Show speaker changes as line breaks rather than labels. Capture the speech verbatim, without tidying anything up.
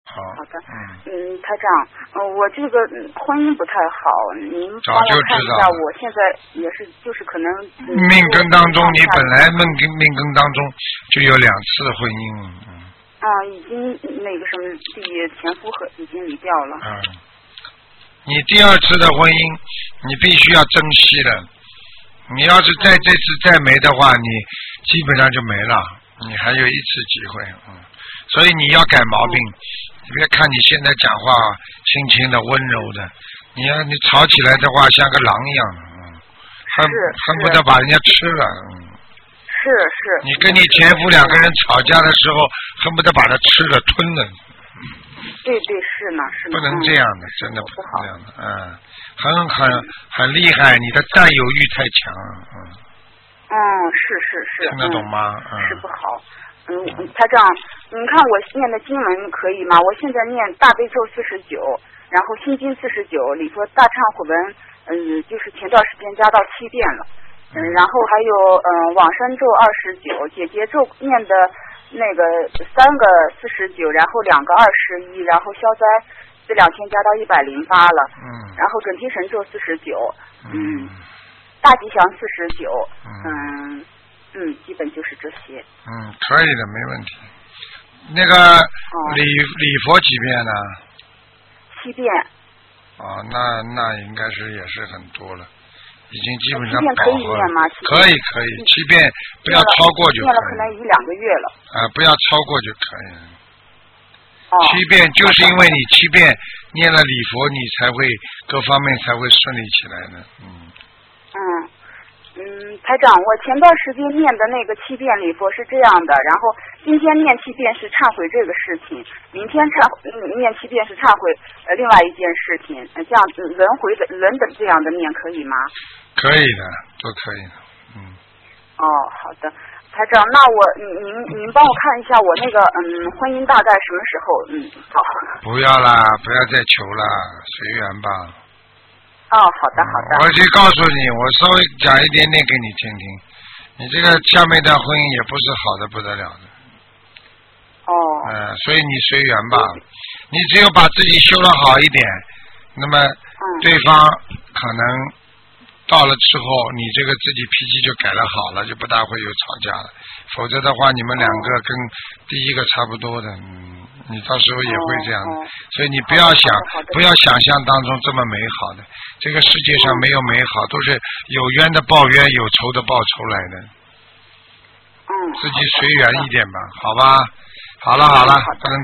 好。
好的。
嗯。
嗯，台长，呃，我这个嗯婚姻不太好，您帮我
早就
看一下，
知道了
我现在也是，就是可能。嗯
命根当中，你本来命根命根当中就有两次婚姻。嗯。
啊，已经那个什么，第前夫和已经离掉了。
嗯。你第二次的婚姻，你必须要珍惜了。你要是在这次再没的话，你基本上就没了。你还有一次机会，嗯，所以你要改毛病。你别看你现在讲话轻轻的、温柔的，你要你吵起来的话像个狼一样的，嗯，恨恨不得把人家吃了，嗯。
是是。
你跟你前夫两个人吵架的时候，恨不得把他吃了、吞了。
对对是呢是呢。
不能这样的，
嗯、
真的不能这样的，嗯，很很很厉害，你的占有欲太强，嗯。
嗯，是是是。
听得懂吗？嗯。
是不好。嗯，台长，你看我念的经文可以吗？我现在念大悲咒四十九，然后心经四十九，礼佛大忏悔文，嗯，就是前段时间加到七遍了，嗯，然后还有嗯往生咒二十九，姐姐咒念的那个三个四十九，然后两个二十一，然后消灾这两天加到一百零八了，
嗯，
然后准提神咒四十九，
嗯，
大吉祥四十九，嗯。嗯，基本就是这些。
嗯，可以的，没问题。那个礼、哦、礼佛几遍呢？
七遍。
哦，那那应该是也是很多了，已经基本上
七遍可以念吗？
可以可以，七遍不要超过就可以。
念了可能一两个月了。
啊，不要超过就可以了。
哦。
七遍就是因为你七遍念了礼佛，你才会各方面才会顺利起来的，嗯。
嗯。嗯，台长，我前段时间念的那个七遍礼佛是这样的，然后今天念七遍是忏悔这个事情，明天忏念七遍是忏悔呃另外一件事情，呃、这样子轮回的轮等这样的念可以吗？
可以的，都可以的，嗯。
哦，好的，台长，那我您您帮我看一下我那个嗯婚姻大概什么时候嗯好？
不要啦，不要再求了，随缘吧。
哦，好的好的。
我去告诉你，我稍微讲一点点给你听听。你这个下面的婚姻也不是好的不得了的。
哦。
嗯、呃，所以你随缘吧。你只有把自己修得好一点，那么对方可能到了之后，你这个自己脾气就改了好了，就不大会有吵架了。否则的话，你们两个跟第一个差不多的，嗯，你到时候也会这样的。
哦哦、
所以你不要想，不要想象当中这么美好的。这个世界上没有美好，都是有冤的报冤，有仇的报仇来的。
嗯。
自己随缘一点吧，好吧？好了好了，不能。